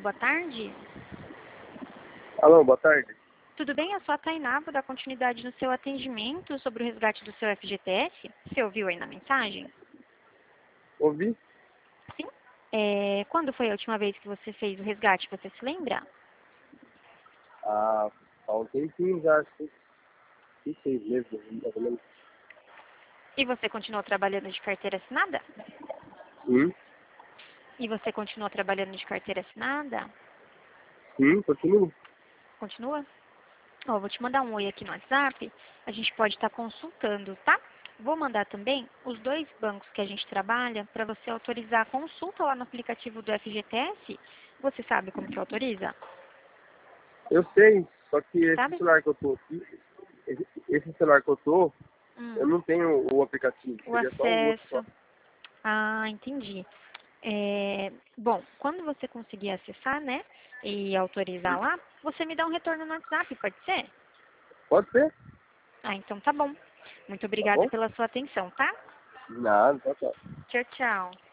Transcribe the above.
boa tarde. Alô, boa tarde. Tudo bem? Eu sou a Tainá, vou dar continuidade no seu atendimento sobre o resgate do seu FGTS. Você ouviu aí na mensagem? Ouvi? Sim. Quando foi a última vez que você fez o resgate? Você se lembra? Há um tempinho já, acho que 6 meses, mais ou menos. E você continuou trabalhando de carteira assinada? Sim, E você continuou trabalhando de carteira assinada? sim, continuo. Continua? Ó, vou te mandar um oi aqui no WhatsApp. A gente pode estar consultando, tá? Vou mandar também os 2 bancos que a gente trabalha para você autorizar a consulta lá no aplicativo do FGTS. Você sabe como que autoriza? Eu sei, só que esse Sabe? celular que eu tô aqui, esse celular que eu tô, eu Hum, não tenho o aplicativo, o seria só o outro só. acesso. Ah, entendi. Bom, quando você conseguir acessar, né, e autorizar lá, você me dá um retorno no WhatsApp, pode ser? Pode ser, Ah, então tá bom. Muito tá obrigada bom? pela sua atenção, tá? Nada, tá. Tchau, tchau.